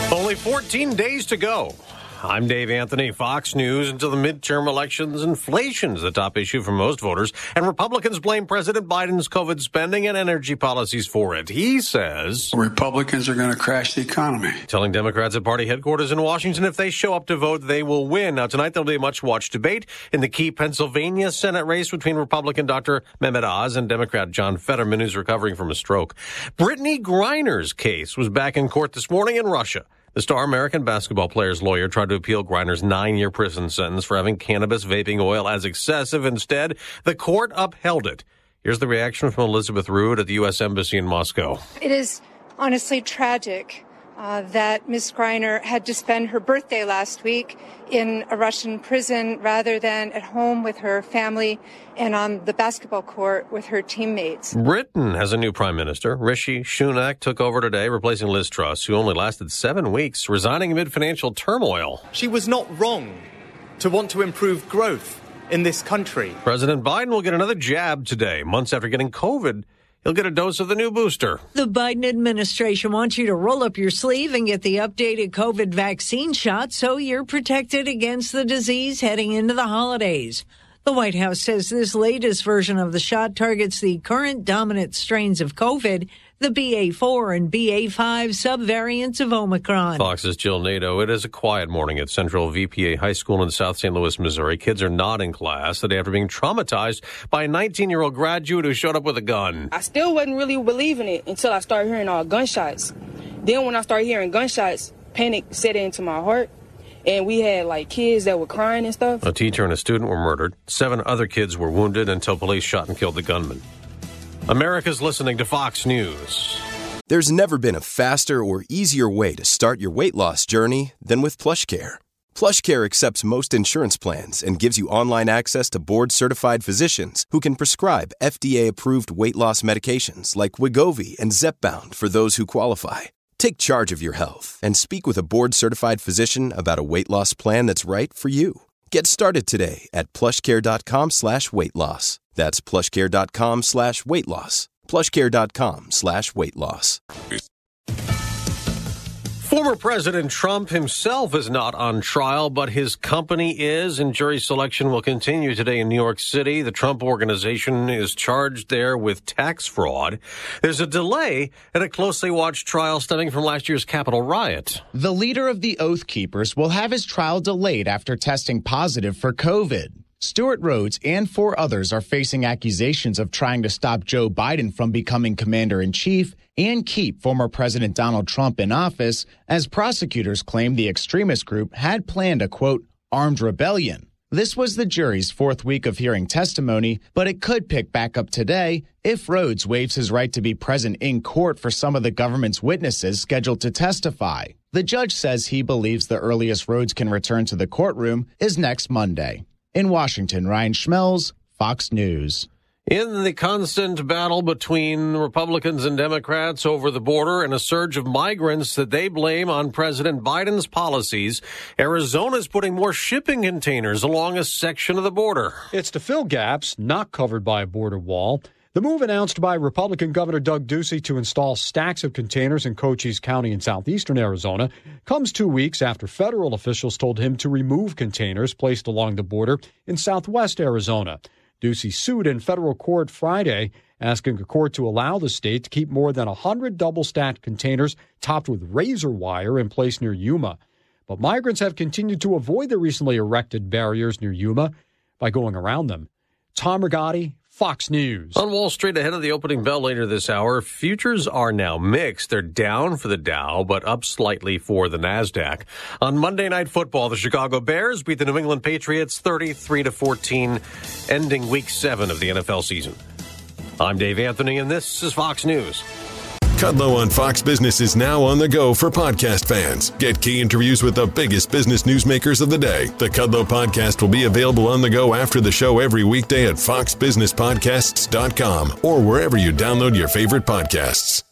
Only 14 days to go. I'm Dave Anthony, Fox News. Until the midterm elections, inflation's the top issue for most voters, and Republicans blame President Biden's COVID spending and energy policies for it. He says Republicans are going to crash the economy. Telling Democrats at party headquarters in Washington if they show up to vote, they will win. Now, tonight there'll be a much-watched debate in the key Pennsylvania Senate race between Republican Dr. Mehmet Oz and Democrat John Fetterman, who's recovering from a stroke. Brittany Griner's case was back in court this morning in Russia. The star American basketball player's lawyer tried to appeal Griner's 9-year prison sentence for having cannabis vaping oil as excessive. Instead, the court upheld it. Here's the reaction from Elizabeth Rood at the U.S. Embassy in Moscow. It is honestly tragic that Ms. Griner had to spend her birthday last week in a Russian prison rather than at home with her family and on the basketball court with her teammates. Britain has a new prime minister. Rishi Sunak took over today, replacing Liz Truss, who only lasted 7 weeks, resigning amid financial turmoil. She was not wrong to want to improve growth in this country. President Biden will get another jab today. Months after getting COVID, he'll get a dose of the new booster. The Biden administration wants you to roll up your sleeve and get the updated COVID vaccine shot so you're protected against the disease heading into the holidays. The White House says this latest version of the shot targets the current dominant strains of COVID, the BA4 and BA5 subvariants of Omicron. Fox's Jill Nato. It is a quiet morning at Central VPA High School in South St. Louis, Missouri. Kids are not in class the day after being traumatized by a 19-year-old graduate who showed up with a gun. I still wasn't really believing it until I started hearing all gunshots. Then when I started hearing gunshots, panic set into my heart. And we had, kids that were crying and stuff. A teacher and a student were murdered. 7 other kids were wounded until police shot and killed the gunman. America's listening to Fox News. There's never been a faster or easier way to start your weight loss journey than with PlushCare. PlushCare accepts most insurance plans and gives you online access to board-certified physicians who can prescribe FDA-approved weight loss medications like Wegovy and Zepbound for those who qualify. Take charge of your health and speak with a board-certified physician about a weight loss plan that's right for you. Get started today at plushcare.com/weight loss. That's plushcare.com/weight loss. plushcare.com/weight loss. Former President Trump himself is not on trial, but his company is, and jury selection will continue today in New York City. The Trump Organization is charged there with tax fraud. There's a delay at a closely watched trial stemming from last year's Capitol riot. The leader of the Oath Keepers will have his trial delayed after testing positive for COVID. Stewart Rhodes and 4 others are facing accusations of trying to stop Joe Biden from becoming commander-in-chief and keep former President Donald Trump in office, as prosecutors claim the extremist group had planned a, quote, armed rebellion. This was the jury's 4th week of hearing testimony, but it could pick back up today if Rhodes waives his right to be present in court for some of the government's witnesses scheduled to testify. The judge says he believes the earliest Rhodes can return to the courtroom is next Monday. In Washington, Ryan Schmelz, Fox News. In the constant battle between Republicans and Democrats over the border and a surge of migrants that they blame on President Biden's policies, Arizona's putting more shipping containers along a section of the border. It's to fill gaps not covered by a border wall. The move announced by Republican Governor Doug Ducey to install stacks of containers in Cochise County in southeastern Arizona comes 2 weeks after federal officials told him to remove containers placed along the border in southwest Arizona. Ducey sued in federal court Friday, asking a court to allow the state to keep more than 100 double-stacked containers topped with razor wire in place near Yuma. But migrants have continued to avoid the recently erected barriers near Yuma by going around them. Tom Rigotti, Fox News. On Wall Street, ahead of the opening bell later this hour, futures are now mixed. They're down for the Dow, but up slightly for the NASDAQ. On Monday Night Football, the Chicago Bears beat the New England Patriots 33-14, ending Week 7 of the NFL season. I'm Dave Anthony, and this is Fox News. Kudlow on Fox Business is now on the go for podcast fans. Get key interviews with the biggest business newsmakers of the day. The Kudlow podcast will be available on the go after the show every weekday at foxbusinesspodcasts.com or wherever you download your favorite podcasts.